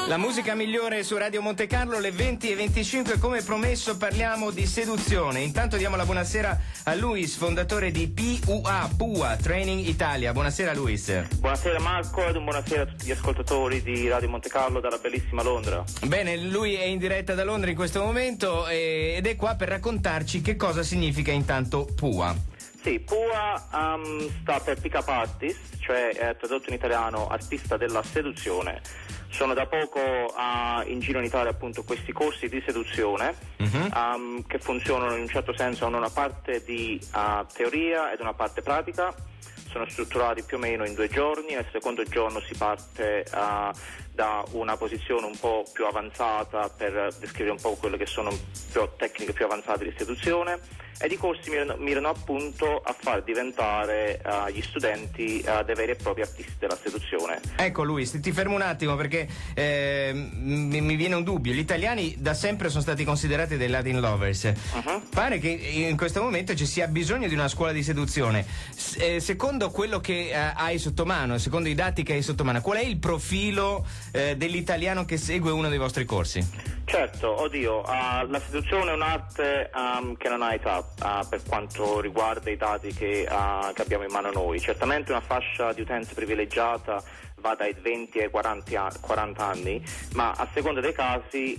La musica migliore su Radio Monte Carlo, le 20:25, come promesso parliamo di seduzione. Intanto diamo la buonasera a Luis, fondatore di PUA Training Italia. Buonasera Luis. Buonasera Marco ed buonasera a tutti gli ascoltatori di Radio Monte Carlo dalla bellissima Londra. Bene, lui è in diretta da Londra in questo momento ed è qua per raccontarci che cosa significa intanto PUA. Sì, PUA sta per Pick Up Artist, cioè tradotto in italiano artista della seduzione. Sono da poco in giro in Italia appunto questi corsi di seduzione che funzionano in un certo senso, hanno una parte di teoria ed una parte pratica. Sono strutturati più o meno in 2 giorni. Nel secondo giorno si parte da una posizione un po' più avanzata per descrivere un po' quelle che sono tecniche più avanzate di seduzione, ed i corsi mirano appunto a far diventare gli studenti dei veri e propri artisti della seduzione. Ecco Luis, ti fermo un attimo perché mi viene un dubbio. Gli italiani da sempre sono stati considerati dei Latin lovers. Pare che in questo momento ci sia bisogno di una scuola di seduzione. Secondo quello che hai sotto mano, secondo i dati che hai sotto mano, qual è il profilo dell'italiano che segue uno dei vostri corsi? Certo, oddio, la seduzione è un'arte che non ha età per quanto riguarda i dati che abbiamo in mano noi. Certamente una fascia di utenza privilegiata va dai 20 ai 40 anni, ma a seconda dei casi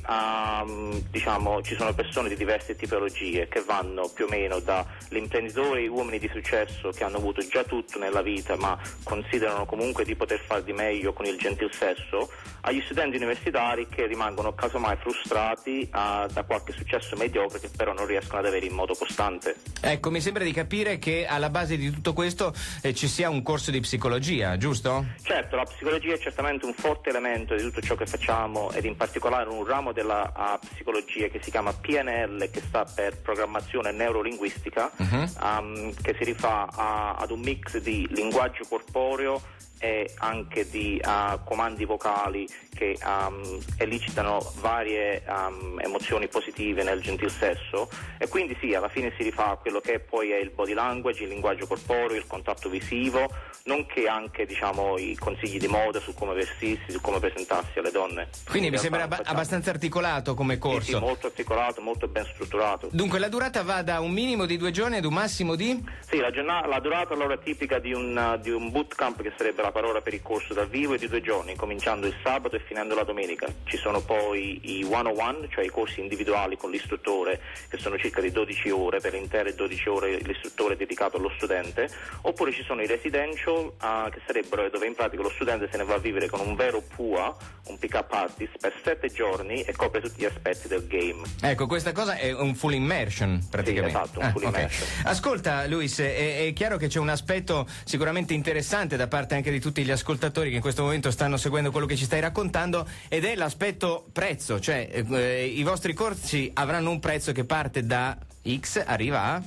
diciamo ci sono persone di diverse tipologie che vanno più o meno dall'imprenditore, uomini di successo che hanno avuto già tutto nella vita ma considerano comunque di poter far di meglio con il gentil sesso, agli studenti universitari che rimangono casomai frustrati da qualche successo mediocre che però non riescono ad avere in modo costante. Ecco, mi sembra di capire che alla base di tutto questo ci sia un corso di psicologia, giusto? Certo, la psicologia è certamente un forte elemento di tutto ciò che facciamo, ed in particolare un ramo della psicologia che si chiama PNL, che sta per programmazione neurolinguistica, che si rifà ad un mix di linguaggio corporeo e anche di comandi vocali che elicitano varie emozioni positive nel gentil sesso, e quindi sì, alla fine si rifà a quello che poi è il body language, il linguaggio corporeo, il contatto visivo, nonché anche diciamo i consigli di moda su come vestirsi, su come presentarsi alle donne. Quindi mi sembra abbastanza articolato come corso. Sì, molto articolato, molto ben strutturato. Dunque la durata va da un minimo di 2 giorni ad un massimo di? Sì, la durata allora tipica di un bootcamp, che sarebbe la parola per il corso dal vivo, è di 2 giorni, cominciando il sabato e finendo la domenica. Ci sono poi i one-on-one, cioè i corsi individuali con l'istruttore, che sono circa di 12 ore, per intere 12 ore l'istruttore è dedicato allo studente, oppure ci sono i residential, che sarebbero dove in pratica lo studente se ne va a vivere con un vero PUA, un pick-up artist, per 7 giorni e copre tutti gli aspetti del game. Ecco, questa cosa è un full immersion praticamente. Sì, esatto, un full immersion. Ascolta Luis, è chiaro che c'è un aspetto sicuramente interessante da parte anche di tutti gli ascoltatori che in questo momento stanno seguendo quello che ci stai raccontando, ed è l'aspetto prezzo, cioè i vostri corsi avranno un prezzo che parte da X, arriva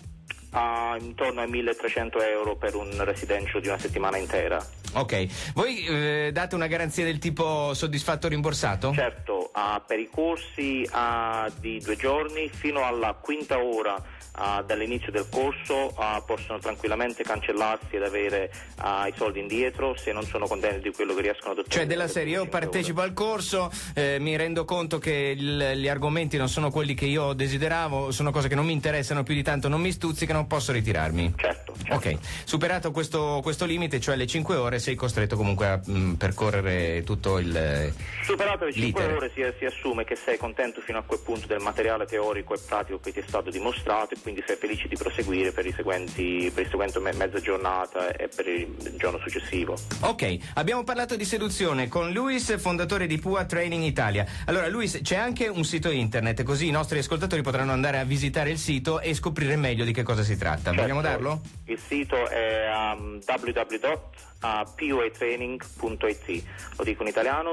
a? Intorno ai 1.300 euro per un residential di una settimana intera. Ok, voi date una garanzia del tipo soddisfatto o rimborsato? Certo, per i corsi di 2 giorni fino alla 5ª ora dall'inizio del corso possono tranquillamente cancellarsi ed avere i soldi indietro se non sono contenti di quello che riescono ad ottenere. Cioè della serie, io partecipo al corso, mi rendo conto che gli argomenti non sono quelli che io desideravo, sono cose che non mi interessano più di tanto, non mi stuzzicano, posso ritirarmi. Certo. Ok, superato questo limite, cioè le 5 ore, sei costretto comunque a percorrere tutto il superato le 5 l'iter. ore si assume che sei contento fino a quel punto del materiale teorico e pratico che ti è stato dimostrato, e quindi sei felice di proseguire per il seguente mezza giornata e per il giorno successivo. Ok, abbiamo parlato di seduzione con Luis, fondatore di PUA Training Italia. Allora Luis, c'è anche un sito internet, così i nostri ascoltatori potranno andare a visitare il sito e scoprire meglio di che cosa si tratta. Certo, vogliamo darlo? Il sito è www.puatraining.it, lo dico in italiano,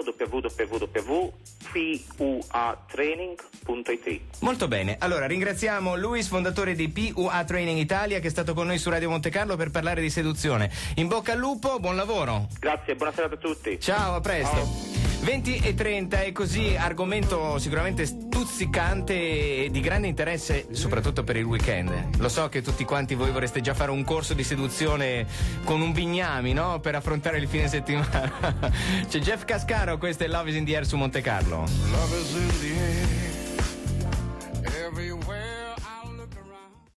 www.puatraining.it. Molto bene, allora ringraziamo Luis, fondatore di PUA Training Italia, che è stato con noi su Radio Monte Carlo per parlare di seduzione. In bocca al lupo, buon lavoro. Grazie, buona serata a tutti. Ciao, a presto. Ciao. 20:30 e così, argomento sicuramente stuzzicante e di grande interesse, soprattutto per il weekend. Lo so che tutti quanti voi vorreste già fare un corso di seduzione con un bignami, no? Per affrontare il fine settimana. C'è Jeff Cascaro, questo è Love is in the Air su Monte Carlo. Love is in the air.